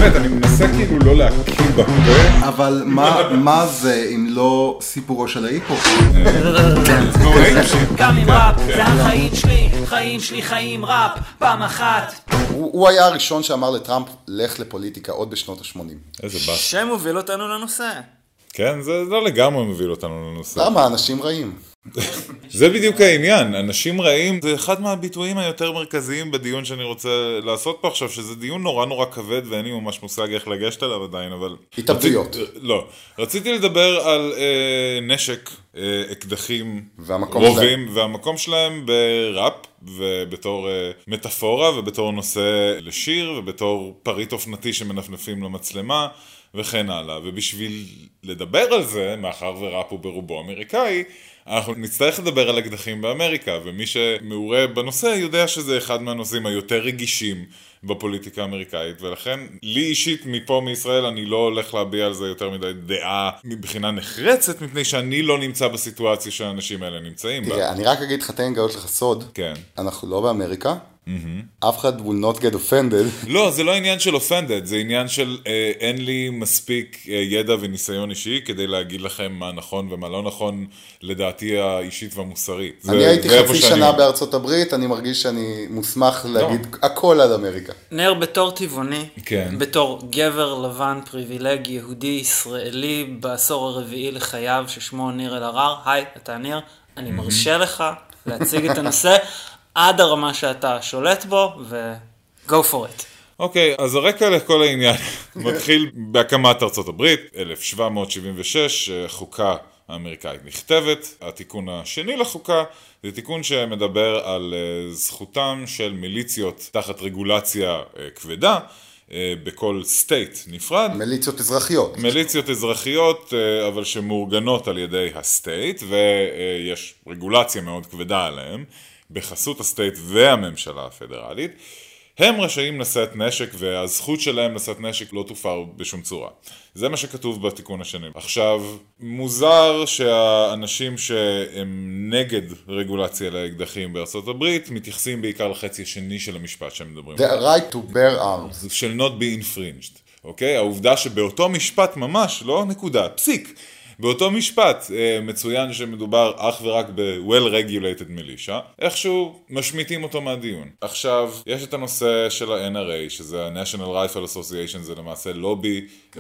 באמת, אני מנסה כאילו לא להקים בפה. אבל מה זה אם לא סיפורו של ההיפ-הופ? גם עם ראפ, זה החיים שלי, חיים שלי חיים ראפ, פעם אחת. הוא היה הראשון שאמר לטראמפ, לך לפוליטיקה עוד בשנות ה-80. איזה בס. שמוביל אותנו לנושא. כן, זה לא לגמרי מביא אותנו לנושא. למה? אנשים רעים. זה בדיוק העניין, אנשים רעים, זה אחד מהביטויים היותר מרכזיים בדיון שאני רוצה לעשות פה עכשיו, שזה דיון נורא נורא כבד ואין לי ממש מושג איך לגשת עליו עדיין, אבל... התאבדויות. לא, רציתי לדבר על נשק, אקדחים, והמקום רובים, והמקום שלהם בראפ, ובתור מטאפורה, ובתור נושא לשיר, ובתור פריט אופנתי שמנפנפים למצלמה, וכן הלאה. ובשביל לדבר על זה, מאחר וראפ הוא ברובו אמריקאי, אנחנו נצטרך לדבר על אקדחים באמריקה, ומי שמעורה בנושא יודע שזה אחד מהנושאים היותר רגישים בפוליטיקה האמריקאית, ולכן לי אישית מפה מישראל אני לא הולך להביע על זה יותר מדי דעה מבחינה נחרצת, מפני שאני לא נמצא בסיטואציה שהאנשים האלה נמצאים בה. תראה, אני רק אגיד לך, תן גאות לך סוד. כן. אנחנו לא באמריקה. אף אחד will not get offended. לא, זה לא עניין של offended, זה עניין של אין לי מספיק ידע וניסיון אישי כדי להגיד לכם מה נכון ומה לא נכון לדעתי האישית והמוסרית. אני הייתי חצי שנה בארצות הברית, אני מרגיש שאני מוסמך להגיד הכל על אמריקה. נר בתור טבעוני, כן. בתור גבר לבן פריבילג יהודי ישראלי בעשור הרביעי לחייו ששמו ניר אלהרר, היי, אתה ניר, אני מרשה לך להציג את הנושא עד הרמה שאתה שולט בו, ו-go for it. אוקיי, אז הרקע לכל העניין מתחיל בהקמת ארצות הברית, 1776, חוקה האמריקאית נכתבת. התיקון השני לחוקה זה תיקון שמדבר על זכותם של מיליציות תחת רגולציה כבדה, בכל סטייט נפרד. מיליציות אזרחיות. מיליציות אזרחיות, אבל שמאורגנות על ידי הסטייט, ויש רגולציה מאוד כבדה עליהם. בחסות הסטייט והממשלה הפדרלית, הם רשאים לשאת נשק, והזכות שלהם לשאת נשק לא תופר בשום צורה. זה מה שכתוב בתיקון השני. עכשיו, מוזר שהאנשים שהם נגד רגולציה לאקדחים בארצות הברית, מתייחסים בעיקר לחצי השני של המשפט שהם מדברים. The right to bear arms. של not be infringed. אוקיי? העובדה שבאותו משפט ממש, לא נקודה, פסיק. באותו משפט מצוין שמדובר אך ורק ב-well-regulated militia, איכשהו משמיטים אותו מהדיון. עכשיו, יש את הנושא של ה-NRA, שזה ה-National Rifle Association, זה למעשה לובי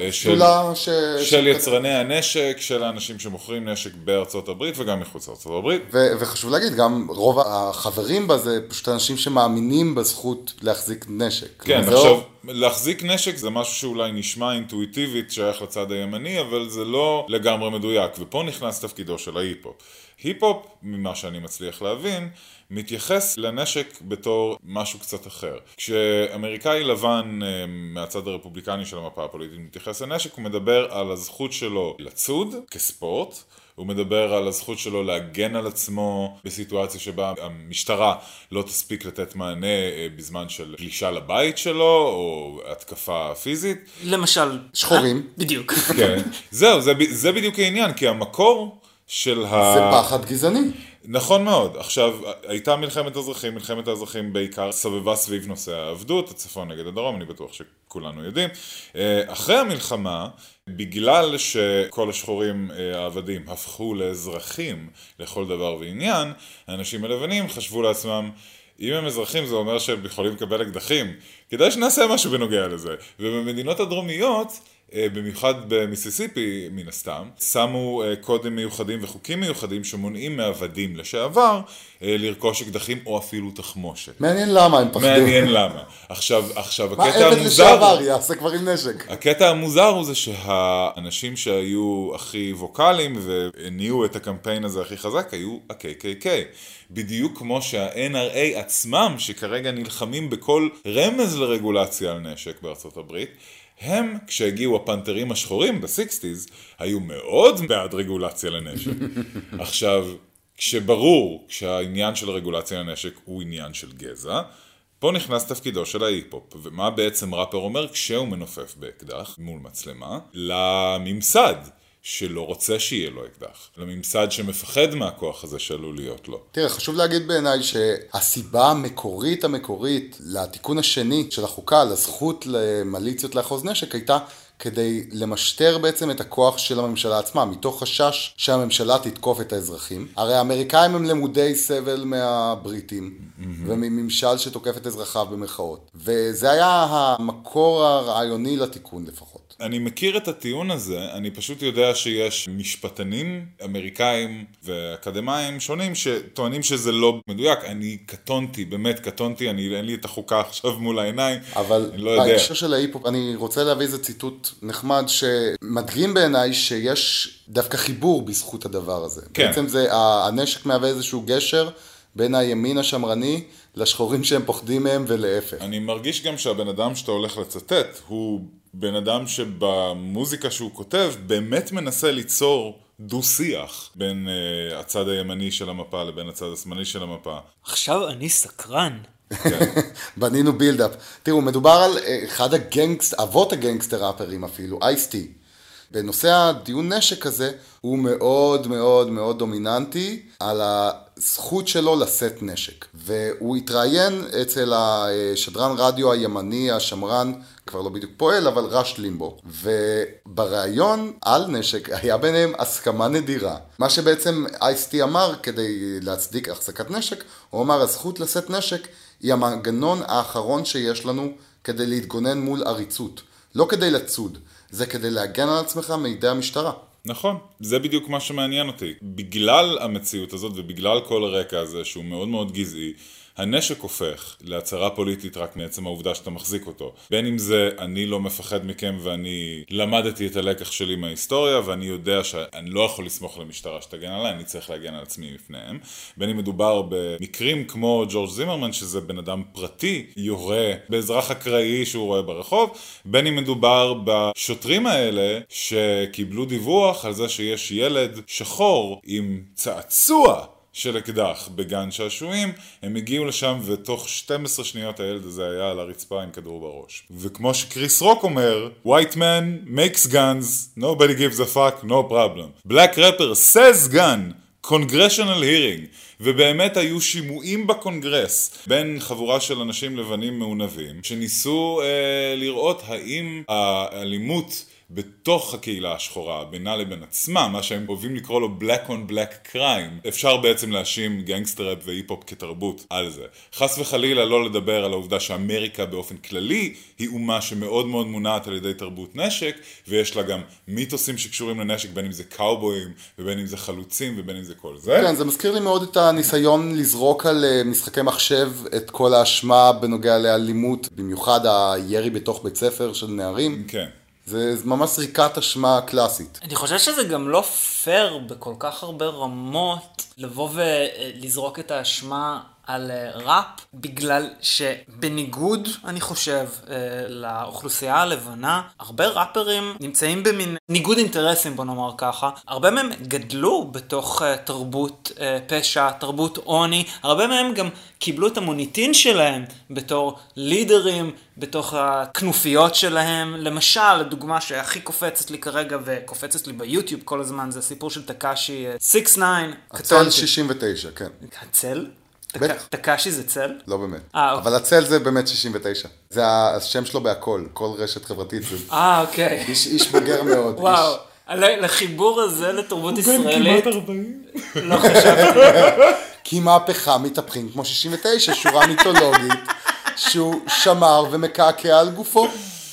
של יצרני הנשק, של האנשים שמוכרים נשק בארצות הברית וגם מחוץ לארצות הברית. וחשוב להגיד, גם רוב החברים בה זה פשוט אנשים שמאמינים בזכות להחזיק נשק. כן, עכשיו, להחזיק נשק זה משהו שאולי נשמע אינטואיטיבית שייך לצד הימני, אבל זה לא לגמרי מדויק, ופה נכנס תפקידו של ההיפ-הופ. היפ-הופ, ממה שאני מצליח להבין, מתייחס לנשק בתור משהו קצת אחר. כשאמריקאי לבן מהצד הרפובליקני של המפה הפוליטית מתייחס לנשק, הוא מדבר על הזכות שלו לצוד כספורט, הוא מדבר על הזכות שלו להגן על עצמו בסיטואציה שבה המשטרה לא תספיק לתת מענה בזמן של פלישה לבית שלו או התקפה פיזית. למשל, שחורים. בדיוק. כן. זהו, זה בדיוק העניין, כי המקור של זה פחד גזעני. נכון מאוד. עכשיו, הייתה מלחמת האזרחים בעיקר סבבה סביב נושא העבדות, הצפון נגד הדרום, אני בטוח שכולנו יודעים. אחרי המלחמה, בגלל שכל השחורים העבדים הפכו לאזרחים לכל דבר ועניין, האנשים הלבנים חשבו לעצמם, אם הם אזרחים זה אומר שהם יכולים לקבל אקדחים, כדאי שנעשה משהו בנוגע לזה. ובמדינות הדרומיות, במיוחד במיסיסיפי מן הסתם, שמו קודים מיוחדים וחוקים מיוחדים שמונעים מעבדים לשעבר לרכוש אקדחים או אפילו תחמושת. מעניין למה הם פחדים. מעניין למה. עכשיו מה הקטע עבד המוזר... לשעבר יעשה כבר עם נשק. הקטע המוזר הוא זה שהאנשים שהיו הכי ווקליים והניעו את הקמפיין הזה הכי חזק היו ה-KKK. בדיוק כמו שה-NRA עצמם שכרגע נלחמים בכל רמז לרגולציה על נשק בארצות הברית, הם, כשהגיעו הפנתרים השחורים ב-60s, היו מאוד בעד רגולציה לנשק. עכשיו, כשברור שהעניין של רגולציה לנשק הוא עניין של גזע, פה נכנס תפקידו של ההיפ-הופ, ומה בעצם ראפר אומר כשהוא מנופף באקדח מול מצלמה? לממסד שלא רוצה שיהיה לו אקדח, לממסד שמפחד מהכוח הזה שעלול להיות לו. תראה, חשוב להגיד בעיניי שהסיבה המקורית לתיקון השני של החוקה, לזכות למיליציות לאחוז נשק, הייתה כדי למשטר בעצם את הכוח של הממשלה עצמה, מתוך חשש שהממשלה תתקוף את האזרחים. הרי האמריקאים הם למודי סבל מהבריטים, ומממשל שתוקף את אזרחיו במרכאות. וזה היה המקור הרעיוני לתיקון לפחות. אני מכיר את הטיעון הזה, אני פשוט יודע שיש משפטנים אמריקאים ואקדמיים שונים שטוענים שזה לא מדויק. אני קטונתי, באמת קטונתי, אין לי את החוקה עכשיו מול העיניים, אבל אני לא יודע. בהקשר של ההיפ-הופ, אני רוצה להביא איזה ציטוט נחמד שמדגים בעיניי שיש דווקא חיבור בזכות הדבר הזה. כן. בעצם הנשק מהווה איזשהו גשר בין הימין השמרני לשחורים שהם פוחדים מהם ולהפך. אני מרגיש גם שהבן אדם שאתה הולך לצטט הוא בן אדם שבמוזיקה שהוא כותב באמת מנסה ליצור דו-שיח בין הצד הימני של המפה לבין הצד השמאלי של המפה. עכשיו אני סקרן. בנינו בילדאפ. תראו, מדובר על אחד אבות הגנגסטר ראפרים אפילו, אייס-טי. בנושא הדיון נשק הזה הוא מאוד מאוד מאוד דומיננטי על הזכות שלו לשאת נשק. והוא התראיין אצל השדרן רדיו הימני השמרן, כבר לא בדיוק פועל, אבל רש לימבו. ובריאיון על נשק היה ביניהם הסכמה נדירה. מה שבעצם אייס-טי אמר כדי להצדיק החזקת נשק, הוא אמר הזכות לשאת נשק היא המנגנון האחרון שיש לנו כדי להתגונן מול עריצות. לא כדי לצוד, זה כדי להגן על עצמך מידי המשטרה. נכון, זה בדיוק מה שמעניין אותי. בגלל המציאות הזאת ובגלל כל הרקע הזה שהוא מאוד מאוד גזעי, הנשק הופך להצהרה פוליטית רק מעצם העובדה שאתה מחזיק אותו. בין אם זה אני לא מפחד מכם ואני למדתי את הלקח שלי מההיסטוריה ואני יודע שאני לא יכול לסמוך למשטרה שתגן עליי, אני צריך להגן על עצמי מפניהם. בין אם מדובר במקרים כמו ג'ורג' זימרמן שזה בן אדם פרטי יורה באזרח אקראי שהוא רואה ברחוב, בין אם מדובר בשוטרים האלה שקיבלו דיווח על זה שיש ילד שחור עם צעצוע של אקדח בגן שעשועים, הם הגיעו לשם ותוך 12 שניות הילד הזה היה על הרצפה עם כדור בראש. וכמו שקריס רוק אומר, White man makes guns, nobody gives a fuck, no problem. Black rapper says gun, congressional hearing. ובאמת היו שימועים בקונגרס בין חבורה של אנשים לבנים מעונבים, שניסו לראות האם האלימות בתוך הקהילה השחורה, בינה לבין עצמה, מה שהם אוהבים לקרוא לו black on black crime, אפשר בעצם להאשים גנגסטר-ראפ והיפ-הופ כתרבות על זה. חס וחלילה לא לדבר על העובדה שאמריקה באופן כללי היא אומה שמאוד מאוד מונעת על ידי תרבות נשק, ויש לה גם מיתוסים שקשורים לנשק, בין אם זה קאובויים, ובין אם זה חלוצים, ובין אם זה כל זה. כן, זה מזכיר לי מאוד את הניסיון לזרוק על משחקי מחשב את כל האשמה בנוגע לאלימות, במיוחד הירי בתוך בית ספר של נערים. כן. זה ממש זריקת אשמה קלאסית. אני חושב שזה גם לא פייר בכל כך הרבה רמות לבוא ולזרוק את האשמה על ראפ, בגלל שבניגוד, אני חושב, לאוכלוסייה הלבנה, הרבה ראפרים נמצאים במין ניגוד אינטרסים, בוא נאמר ככה. הרבה מהם גדלו בתוך תרבות פשע, תרבות עוני, הרבה מהם גם קיבלו את המוניטין שלהם בתור לידרים, בתוך הכנופיות שלהם. למשל, הדוגמה שהכי קופצת לי כרגע וקופצת לי ביוטיוב כל הזמן, זה הסיפור של טקאשי 6ix9ine. הצל 69, כן. הצל? בטח. טקאשי זה צל? לא באמת. אוקיי. אבל הצל זה באמת 69. זה השם שלו בהכל, כל רשת חברתית. אוקיי. איש בוגר מאוד. וואו, לחיבור הזה לתרבות ישראלית. כמעט 40. לא חשבתי. כי מהפכה מתהפכים כמו 69, שורה מיתולוגית, שהוא שמר ומקעקע על גופו.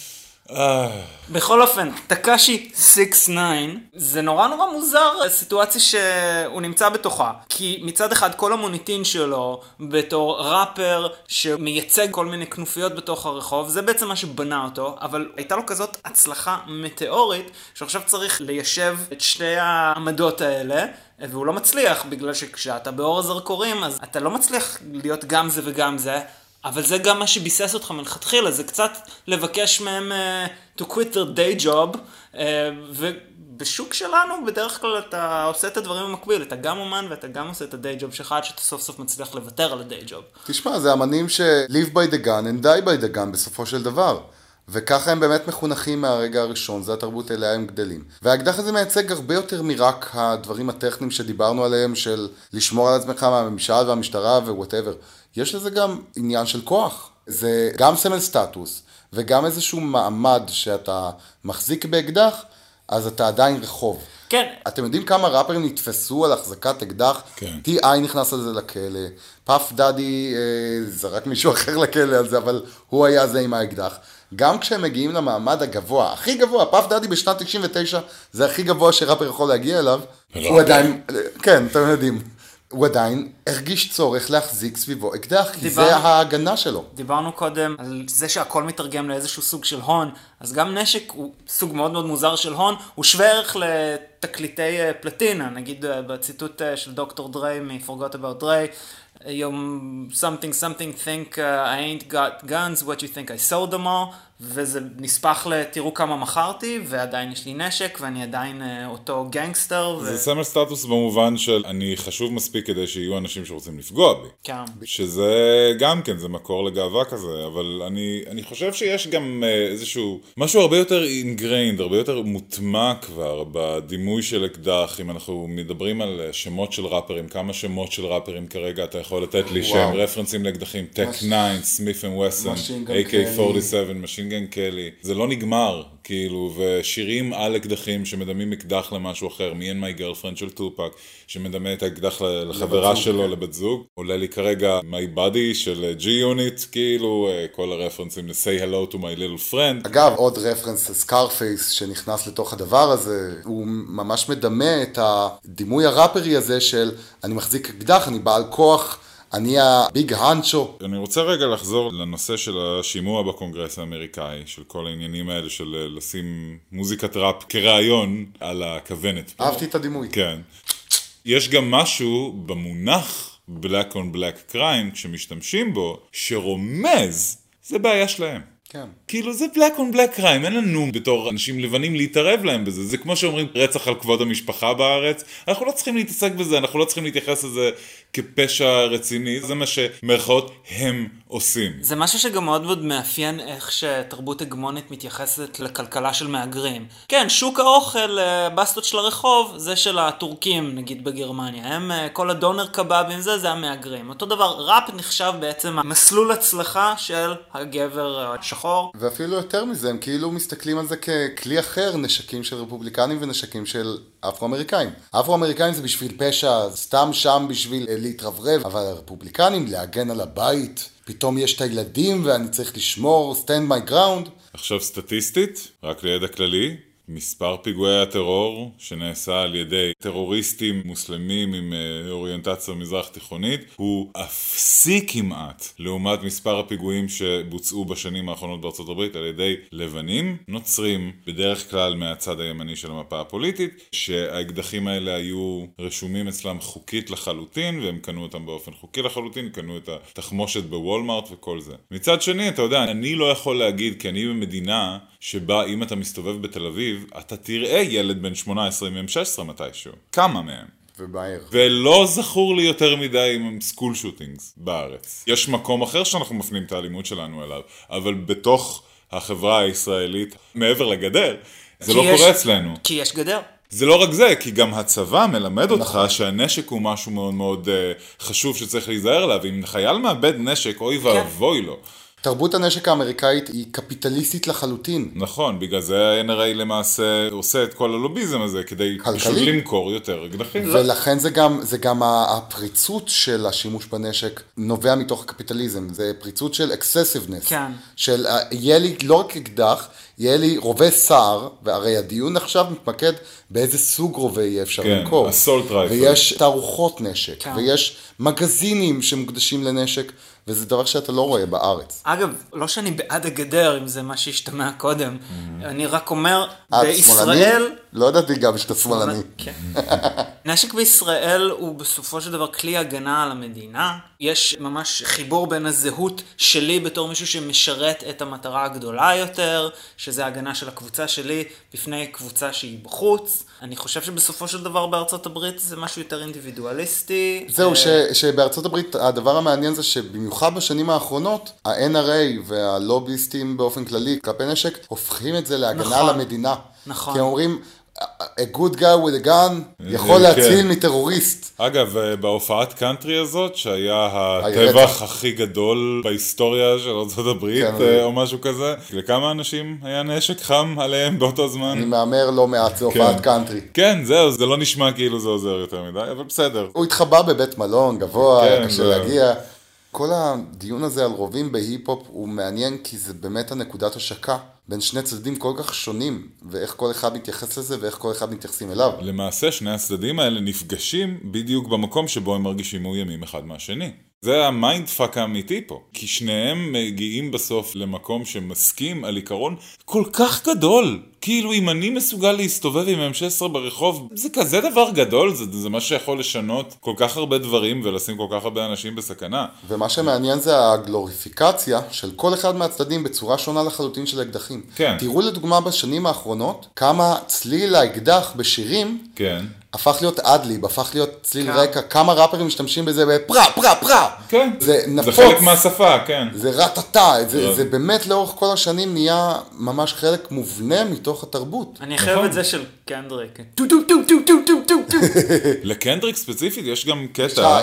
בכל אופן, טקאשי 6ix9ine זה נורא מוזר הסיטואציה שהוא נמצא בתוכה, כי מצד אחד כל המוניטין שלו בתור ראפר שמייצג כל מיני כנופיות בתוך הרחוב, זה בעצם מה שבנה אותו, אבל הייתה לו כזאת הצלחה מטאורית שעכשיו צריך ליישב את שתי העמדות האלה, והוא לא מצליח, בגלל שכשאתה באור הזרקורים אז אתה לא מצליח להיות גם זה וגם זה, אבל זה גם מה שביסס אותך מלכתחילה, זה קצת לבקש מהם to quit their day job, ובשוק שלנו בדרך כלל אתה עושה את הדברים במקביל, אתה גם אומן ואתה גם עושה את ה-day job שלך, עד שאתה סוף סוף מצליח לוותר על ה-day job. תשמע, זה אמנים ש-live by the gun and die by the gun בסופו של דבר. וככה הם באמת מחונכים מהרגע הראשון, זה התרבות אליה הם גדלים. והאקדח הזה מייצג הרבה יותר מרק הדברים הטכניים שדיברנו עליהם, של לשמור על עצמך מהממשל והמשטרה ווואטאבר. יש לזה גם עניין של כוח. זה גם סמל סטטוס, וגם איזשהו מעמד שאתה מחזיק באקדח, אז אתה עדיין רחוב. כן. אתם יודעים כמה ראפרים נתפסו על החזקת אקדח? כן. T.I. נכנס על זה לכלא, פאף דאדי זרק מישהו אחר לכלא על זה, אבל הוא היה זה עם האקדח. גם כשהם מגיעים למעמד הגבוה, הכי גבוה, פאף דאדי בשנת 99, זה הכי גבוה שראפר יכול להגיע אליו, הוא עדיין, כן, אתם יודעים, הוא עדיין הרגיש צורך להחזיק סביבו אקדח, כי זה ההגנה שלו. דיברנו קודם על זה שהכל מתרגם לאיזשהו סוג של הון, אז גם נשק הוא סוג מאוד מאוד מוזר של הון, הוא שווה ערך לתקליטי פלטינה, נגיד בציטוט של דוקטור דריי מ-Forgot About Dre, something think I ain't got guns, what you think I sold them all, וזה נספח לתראו כמה מכרתי, ועדיין יש לי נשק, ואני עדיין אותו גנגסטר. זה סמל סטטוס במובן של אני חשוב מספיק כדי שיהיו אנשים שרוצים לפגוע בי. כן. שזה גם כן, זה מקור לגאווה כזה, אבל אני חושב שיש גם איזשהו, משהו הרבה יותר ingrained, הרבה יותר מוטמע כבר בדימוי של אקדח, אם אנחנו מדברים על שמות של ראפרים, כמה שמות של ראפרים כרגע אתה יכול לתת לי שהם רפרנסים לאקדחים, טק 9, סמית' אנד ווסון, AK-47, משין גן קלי, זה לא נגמר, כאילו, ושירים על אקדחים שמדמים אקדח למשהו אחר, Me and My Girlfriend של טופק, שמדמה את האקדח לחברה שלו, לבת זוג, עולה לי כרגע My Buddy של G-Unit, כאילו, כל הרפרנסים ל-Say Hello to My Little Friend. אגב, עוד רפרנס לסקארפייס שנכנס לתוך הדבר הזה, הוא ממש מדמה את הדימוי הראפרי הזה של אני מחזיק אקדח, אני בעל כוח, אני הביג הנצ'ו. אני רוצה רגע לחזור לנושא של השימוע בקונגרס האמריקאי, של כל העניינים האלה של לשים מוזיקת ראפ כרעיון על הכוונת. אהבתי את הדימוי. כן. יש גם משהו במונח Black on Black Crime, כשמשתמשים בו, שרומז, זה בעיה שלהם. כן. כאילו זה Black on Black Crime, אין לנו בתור אנשים לבנים להתערב להם בזה, זה כמו שאומרים רצח על כבוד המשפחה בארץ, אנחנו לא צריכים להתעסק בזה, אנחנו לא צריכים להתייחס לזה כפשע רציני, זה מה שמרכאות הם עושים. זה משהו שגם מאוד מאוד מאפיין איך שתרבות הגמונית מתייחסת לכלכלה של מהגרים. כן, שוק האוכל, בסטות של הרחוב, זה של הטורקים נגיד בגרמניה, הם כל הדונר קבבים זה המהגרים. אותו דבר, ראפ נחשב בעצם המסלול הצלחה של הגבר השחור. ואפילו יותר מזה, הם כאילו מסתכלים על זה ככלי אחר, נשקים של רפובליקנים ונשקים של אפרו-אמריקאים. אפרו-אמריקאים זה בשביל פשע, סתם שם בשביל להתרברב, אבל הרפובליקנים להגן על הבית, פתאום יש את הילדים ואני צריך לשמור, stand my ground. עכשיו סטטיסטית, רק לידע כללי, מספר פיגועי הטרור שנעשה על ידי טרוריסטים מוסלמים עם אוריינטציה מזרח תיכונית הוא אפסי כמעט לעומת מספר הפיגועים שבוצעו בשנים האחרונות בארצות הברית על ידי לבנים נוצרים בדרך כלל מהצד הימני של המפה הפוליטית, שהאקדחים האלה היו רשומים אצלם חוקית לחלוטין והם קנו אותם באופן חוקי לחלוטין, קנו את התחמושת בוולמארט וכל זה. מצד שני, אתה יודע, אני לא יכול להגיד כי אני במדינה שבה אם אתה מסתובב בתל אביב אתה תראה ילד בן 18 מהם 16 מתישהו. כמה מהם? ובעיר. ולא זכור לי יותר מדי עם סקול שוטינגס בארץ. יש מקום אחר שאנחנו מפנים את האלימות שלנו אליו, אבל בתוך החברה הישראלית, מעבר לגדר, זה לא קורה אצלנו. כי יש גדר. זה לא רק זה, כי גם הצבא מלמד אותך שהנשק הוא משהו מאוד מאוד חשוב שצריך להיזהר עליו. אם חייל מאבד נשק, אוי ואבוי לו. תרבות הנשק האמריקאית היא קפיטליסטית לחלוטין. נכון, בגלל זה ה-NRA למעשה עושה את כל הלוביזם הזה, כדי פשוט למכור יותר אקדחים. ולכן זה גם הפריצות של השימוש בנשק נובע מתוך הקפיטליזם. זה פריצות של excessiveness. כן. של יהיה לי לא רק אקדח, יהיה לי רובה סער, והרי הדיון עכשיו מתמקד באיזה סוג רובה יהיה אפשר למכור. כן, assault rifle. ויש תערוכות נשק, ויש מגזינים שמוקדשים לנשק, וזה דבר שאתה לא רואה בארץ. אגב, לא שאני בעד הגדר, אם זה מה שהשתמע קודם. אני רק אומר, בישראל... לא ידעתי גם שאתה שמאלני. כן. נשק בישראל הוא בסופו של דבר כלי הגנה על המדינה. יש ממש חיבור בין הזהות שלי בתור מישהו שמשרת את המטרה הגדולה יותר, שזה ההגנה של הקבוצה שלי בפני קבוצה שהיא בחוץ. אני חושב שבסופו של דבר בארצות הברית זה משהו יותר אינדיבידואליסטי. זהו, שבארצות הברית הדבר המעניין זה שבמיוחד בשנים האחרונות, ה-NRA והלוביסטים באופן כללי, כלפי נשק, הופכים את זה להגנה על המדינה. נכון. כי הם אומרים, a good guy with a gun יכול להציל מטרוריסט. אגב, בהופעת קאנטרי הזאת, שהיה הטבח הכי גדול בהיסטוריה של ארצות הברית, או משהו כזה, לכמה אנשים היה נשק חם עליהם באותו זמן? אני מאמר לא מעט, זה הופעת קאנטרי. כן, זהו, זה לא נשמע כאילו זה עוזר יותר מדי, אבל בסדר. הוא התחבא בבית מלון, גבוה, היה קשה להגיע. כל הדיון הזה על רובים בהיפ-הופ הוא מעניין, כי זה באמת הנקודת השקה בין שני צדדים כל כך שונים, ואיך כל אחד מתייחס לזה, ואיך כל אחד מתייחסים אליו. למעשה, שני הצדדים האלה נפגשים בדיוק במקום שבו הם מרגישים מאוימים אחד מהשני. זה המיינד פאק האמיתי פה, כי שניהם מגיעים בסוף למקום שמסכים על עיקרון כל כך גדול. כאילו אם אני מסוגל להסתובב עם M16 ברחוב, זה כזה דבר גדול, זה מה שיכול לשנות כל כך הרבה דברים ולשים כל כך הרבה אנשים בסכנה. ומה שמעניין זה הגלוריפיקציה של כל אחד מהצדדים בצורה שונה לחלוטין של האקדחים. כן. תראו לדוגמה בשנים האחרונות כמה צליל האקדח בשירים כן. הפך להיות אדליב, הפך להיות צליל רקע, כמה ראפרים משתמשים בזה בפרה, פרה, פרה. כן. זה נפוץ. זה חלק מהשפה, כן. זה רטטה, זה באמת לאורך כל השנים נהיה ממש חלק מובנה מתוך התרבות. אני חייב את זה של קנדריק. לקנדריק ספציפית יש גם קטע.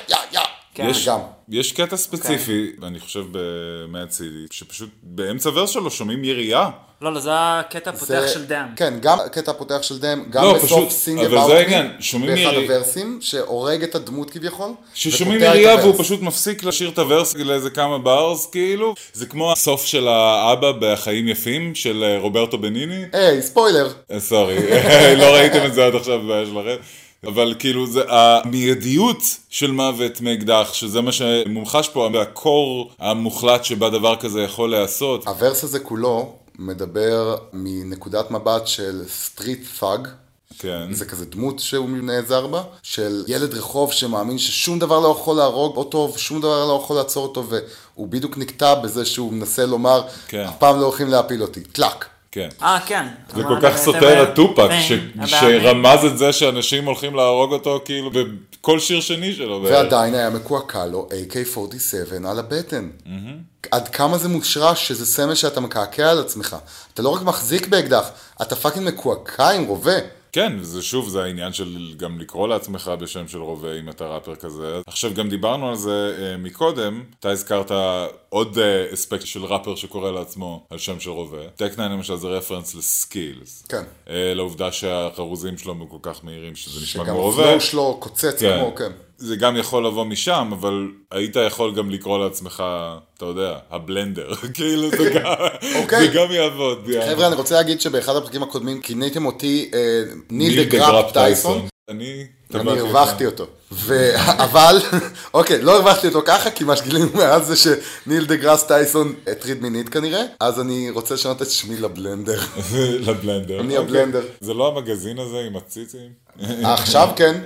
יש קטע ספציפי, אני חושב במאד סיטי, שפשוט באמצע ורס שלו שומעים ירייה. לא, זה הקטע הפותח של דם. כן, גם הקטע הפותח של דם, גם בסוף סינג אבל זה העניין, שומעים באחד ירייה. הוורסים, שהורג את הדמות כביכול. ששומעים ירייה והוא פשוט מפסיק לשיר את הוורס לאיזה כמה בארס, כאילו. זה כמו הסוף של האבא בחיים יפים, של רוברטו בניני. היי, ספוילר. סורי, לא ראיתם את זה עד עכשיו בבעיה שלכם. אבל כאילו זה המיידיות של מוות מאקדח, שזה מה שמומחש פה, והקור המוחלט שבה דבר כזה יכול לעשות. הוורס הזה כולו מדבר מנקודת מבט של סטריט פאג. כן. זה כזה דמות שהוא נעזר בה, של ילד רחוב שמאמין ששום דבר לא יכול להרוג אותו, ושום דבר לא יכול לעצור אותו, והוא בדיוק נקטע בזה שהוא מנסה לומר, אף פעם לא הולכים להפיל אותי, טלק. כן. כן. זה כל כך סותר הטופק, שרמז את זה שאנשים הולכים להרוג אותו כאילו בכל שיר שני שלו. ועדיין היה מקועקע לו AK-47 על הבטן. עד כמה זה מושרש שזה סמל שאתה מקעקע על עצמך. אתה לא רק מחזיק באקדח, אתה פאקינג מקועקע עם רובה. כן, וזה שוב, זה העניין של גם לקרוא לעצמך בשם של רובה אם אתה ראפר כזה. עכשיו גם דיברנו על זה מקודם, אתה הזכרת עוד אספקט של ראפר שקורא לעצמו על שם של רובה. טק 9 למשל זה רפרנס לסקילס. כן. לעובדה שהחרוזים שלו הם כל כך מהירים שזה נשמע כמו רובה. שגם הפלואו שלו קוצץ כמו, כן. זה גם יכול לבוא משם, אבל היית יכול גם לקרוא לעצמך, אתה יודע, הבלנדר, כאילו זה גם יעבוד. חבר'ה, אני רוצה להגיד שבאחד הפרקים הקודמים כיניתם אותי ניל דה גראפ טייסון. אני הרווחתי אותו. אבל, אוקיי, לא הרווחתי אותו ככה, כי מה שגילינו מאז זה שניל דה גראפ טייסון הטריד מינית כנראה, אז אני רוצה לשנות את שמי לבלנדר. לבלנדר. אני הבלנדר. זה לא המגזין הזה עם הציצים? עכשיו כן.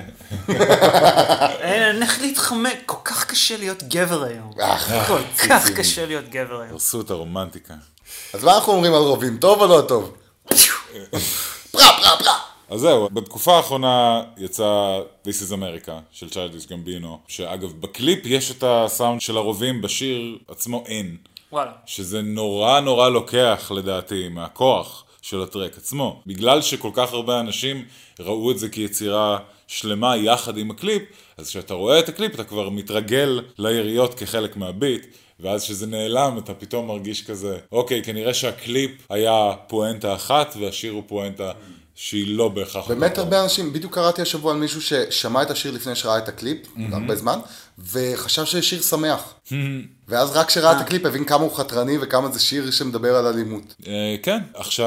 איך להתחמק, כל כך קשה להיות גבר היום. כל כך קשה להיות גבר היום. הרסו את הרומנטיקה. אז מה אנחנו אומרים על רובים, טוב או לא טוב? פרה, פרה, פרה. אז זהו, בתקופה האחרונה יצא This is America של צ'יילדיש גמבינו, שאגב בקליפ יש את הסאונד של הרובים, בשיר עצמו אין. וואלה. שזה נורא נורא לוקח לדעתי מהכוח של הטרק עצמו. בגלל שכל כך הרבה אנשים ראו את זה כיצירה שלמה יחד עם הקליפ, אז כשאתה רואה את הקליפ אתה כבר מתרגל ליריות כחלק מהביט, ואז שזה נעלם אתה פתאום מרגיש כזה, אוקיי, כנראה שהקליפ היה פואנטה אחת והשיר הוא פואנטה שהיא לא בהכרח. באמת הרבה אנשים, בדיוק קראתי השבוע על מישהו ששמע את השיר לפני שראה את הקליפ, הרבה זמן, וחשב שזה שיר שמח. ואז רק כשראה את הקליפ הבין כמה הוא חתרני וכמה זה שיר שמדבר על אלימות. כן, עכשיו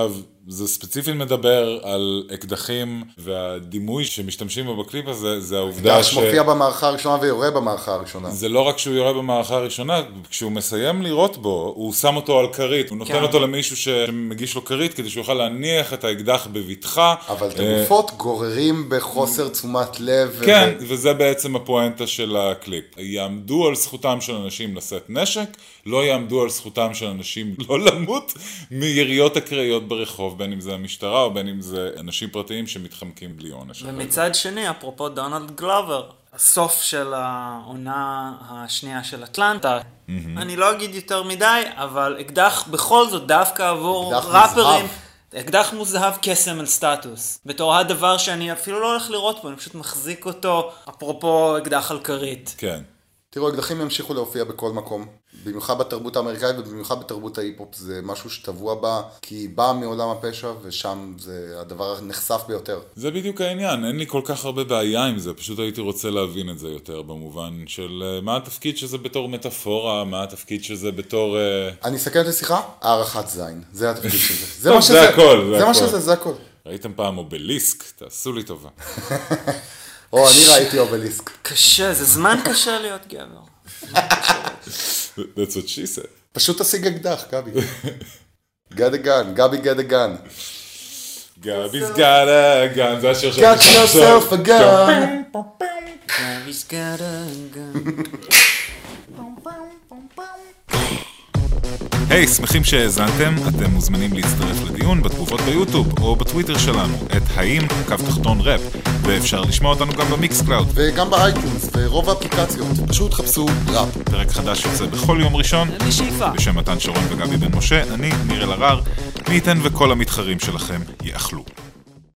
זה ספציפית מדבר על אקדחים, והדימוי שמשתמשים בו בקליפ הזה, זה העובדה אקדח שמופיע במערכה הראשונה ויורה במערכה הראשונה. זה לא רק שהוא יורה במערכה הראשונה, כשהוא מסיים לירות בו, הוא שם אותו על כרית, הוא נותן אותו למישהו שמגיש לו כרית, כדי שהוא יוכל להניח את האקדח בבטחה. אבל את הגופות גוררים בחוסר תשומת לב. כן, וזה בעצם הפואנטה של הקליפ. יעמדו על זכותם של אנשים לשאת נשק, לא יעמדו על זכותם של אנשים לא למות מיריות אקראיות ברחוב, בין אם זה המשטרה או בין אם זה אנשים פרטיים שמתחמקים בלי עונש. ומצד שני, אפרופו דונלד גלובר, הסוף של העונה השנייה של אטלנטה, אני לא אגיד יותר מדי, אבל אקדח בכל זאת דווקא עבור ראפרים, אקדח מוזהב כסמל סטטוס, בתור הדבר שאני אפילו לא הולך לראות פה, אני פשוט מחזיק אותו, אפרופו אקדח על כרית. כן. תראו, אקדחים ימשיכו להופיע בכל מקום, במיוחד בתרבות האמריקאית ובמיוחד בתרבות ההיפ-הופ, זה משהו שטבוע בה, כי היא באה מעולם הפשע ושם זה הדבר הנחשף ביותר. זה בדיוק העניין, אין לי כל כך הרבה בעיה עם זה, פשוט הייתי רוצה להבין את זה יותר במובן של מה התפקיד שזה בתור מטאפורה, מה התפקיד שזה בתור... אני אסכם את השיחה, הערכת זין, זה התפקיד של זה. זה הכל, זה מה שזה, זה הכל. ראיתם פעם אובליסק? תעשו לי טובה. או, אני ראיתי אובליסק. קשה, זה זמן קשה להיות גבר. That's what she said. פשוט תשיג אקדח, גבי. Get a gun, גבי get a gun. גבי's got a gun, זה השיר Got yourself a gun. Gaby's got a gun. היי, שמחים שהאזנתם, אתם מוזמנים להצטרף לדיון בתגובות ביוטיוב או בטוויטר שלנו, את _ראפ, ואפשר לשמוע אותנו גם במיקס קלאוד. וגם באייטונס, ורוב האפליקציות, פשוט חפשו ראפ. פרק חדש יוצא בכל יום ראשון, בשם מתן שרון וגבי בן משה, אני ניר אלהרר, מי ייתן וכל המתחרים שלכם יאכלו.